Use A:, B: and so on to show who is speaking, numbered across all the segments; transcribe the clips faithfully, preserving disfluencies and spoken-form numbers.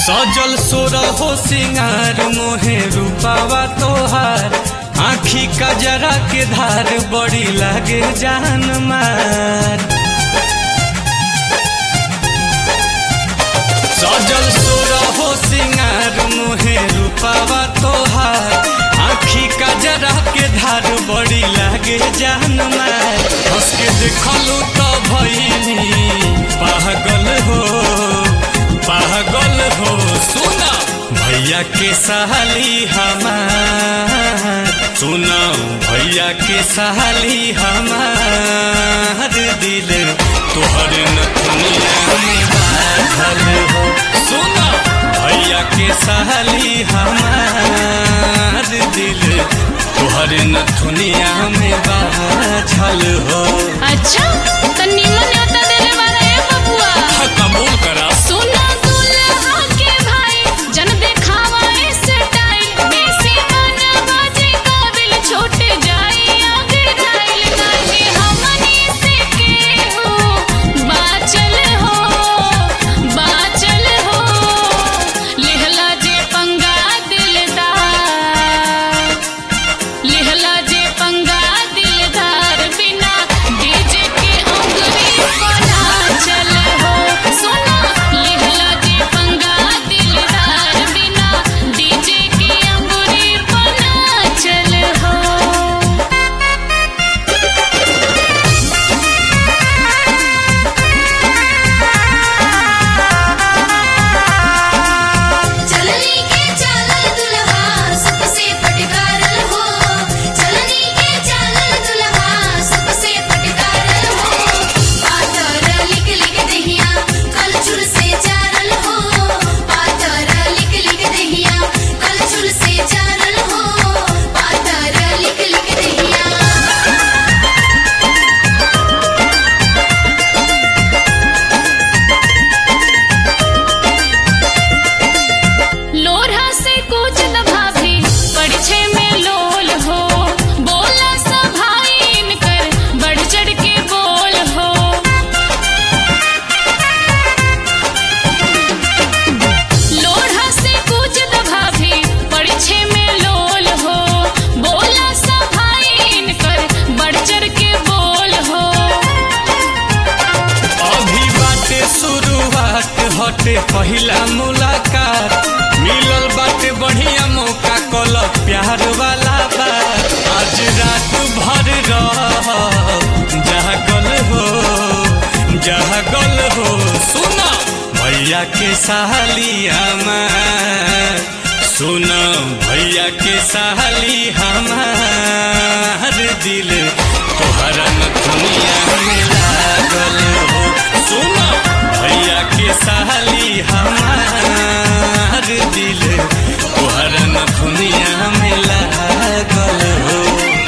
A: सजल सोरहो सिंगार मोहे रूपावा तोहार आँखी कजरा के धार बड़ी लागे जान मार। सजल सोरहो सिंगार मोहे रूपावा तोहार आँखी कजरा के धार बड़ी लागे जान मार। हंस के देखलू तो भइनी पागल हो पागल हो। सुना भैया के सहाली हमार, सुना भैया के सहाली हमार दिल तोहर नथुनिया में बाझल हो। सुना भैया के सहाली हमार दिल तोहर नथुनिया में बाझल हो।
B: अच्छा तो निमन न्योता देने वाला है बबुआ।
A: हाँ, कबूल करा।
B: सुना दुल्हा के भाई जन देखावा ऐसे टाइल बेसी गाना बाजे काबिल छूट जाई आगे राइल नहीं हमनी से के हो बाचल हो बाचल हो। लिहला जे पंगा दिलदार लिहला जे पंगा दिलदार बिना डीजे के अंगुरी बना चल हो। सुना लिहला जे पंगा दिलदार बिना डीजे के अंगुरी बना चल हो।
C: चलनी के चालल दुल्हा सबसे फटकारल हो। चलनी के चालल दुल्हा सबसे फटकारल हो। पातर लिख लिख दहिया कलचुल से चारल हो। पातर लिख लिख दहिया कलचुल से चारल हो। पातर लिख लिख दहिया
B: लोरहा से कूच भाभी परिछे में लोल हो। बोला सा भाई इनकर बढ़ चढ़ के बोल हो। लोरहा से कूच भाभी परिछे में लोल हो। बोला सा भाई इनकर बढ़ चढ़ के बोल हो।
A: अभी बाटे शुरुआत हटे पहिला मुलाकात मिलल बाटे बढ़िया मौका कल प्यार वाला बात। आज रात भर रह जागल हो जागल हो। सुना भैया के सहाली हमार, सुना भैया के सहाली हमार दिल तोहरा नथुनिया में लागल हो। सुना भैया के सहाली हमार दिल तोहरा नथुनिया में लागल हो।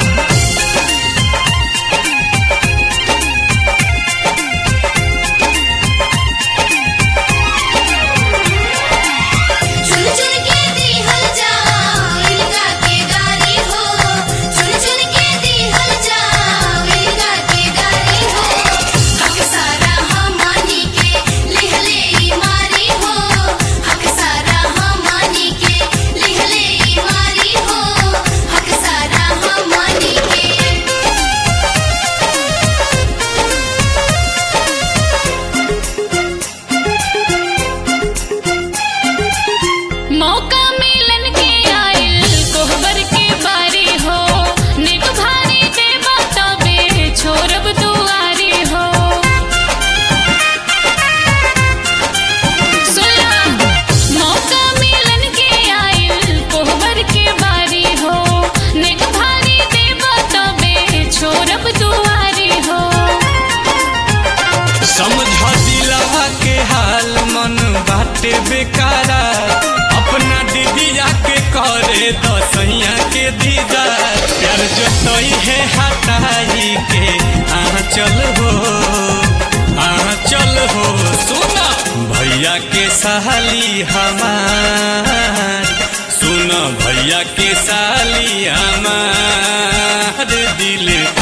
C: चुन चुन के दिहल जाओ इनका के गारी हो। चुन चुन के दिहल जाओ इनका के गारी हो। हक सारा हमनी के लिहले ई मारी हो। हक सारा हमनी के लिहले ई मारी हो। हक सारा हमनी के
B: मौका मिलन के आइल कोहबर के बारी हो। निक भारी देवा तबे छोरब दुआरी हो। सुना मौका मिलन के आइल कोहबर के बारी हो। निक भारी देवा तबे छोरब दुआरी हो।
A: समझ दिलवा के हाल मन बाटे बेकारा अपना दीदिया के करे दसैया के दीदार। प्यार जोतई है हटाई के आँचल हो आँचल हो। सुना भैया के सहाली हमार, सुना भैया के सहाली हमार दिल